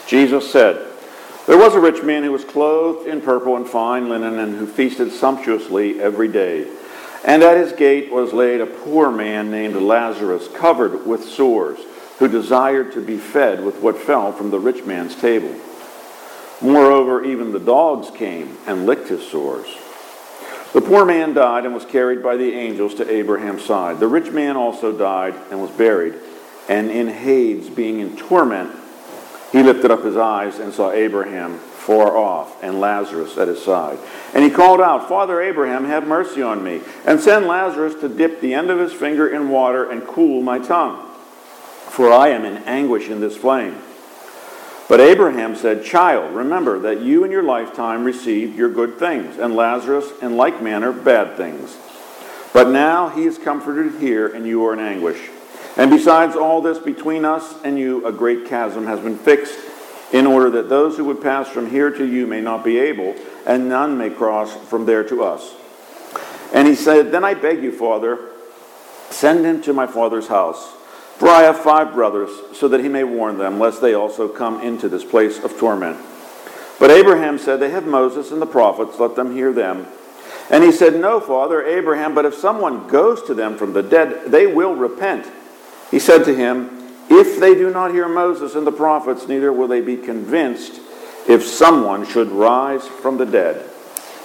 Jesus said, "There was a rich man who was clothed in purple and fine linen and who feasted sumptuously every day. And at his gate was laid a poor man named Lazarus, covered with sores, who desired to be fed with what fell from the rich man's table. Moreover, even the dogs came and licked his sores. The poor man died and was carried by the angels to Abraham's side. The rich man also died and was buried. And in Hades, being in torment, he lifted up his eyes and saw Abraham far off and Lazarus at his side. And he called out, 'Father Abraham, have mercy on me, and send Lazarus to dip the end of his finger in water and cool my tongue, for I am in anguish in this flame.' But Abraham said, 'Child, remember that you in your lifetime received your good things, and Lazarus in like manner bad things. But now he is comforted here, and you are in anguish. And besides all this, between us and you a great chasm has been fixed, in order that those who would pass from here to you may not be able, and none may cross from there to us.' And he said, 'Then I beg you, Father, send him to my father's house. For I have 5 brothers, so that he may warn them, lest they also come into this place of torment.' But Abraham said, 'They have Moses and the prophets, let them hear them.' And he said, 'No, Father Abraham, but if someone goes to them from the dead, they will repent.' He said to him, 'If they do not hear Moses and the prophets, neither will they be convinced if someone should rise from the dead.'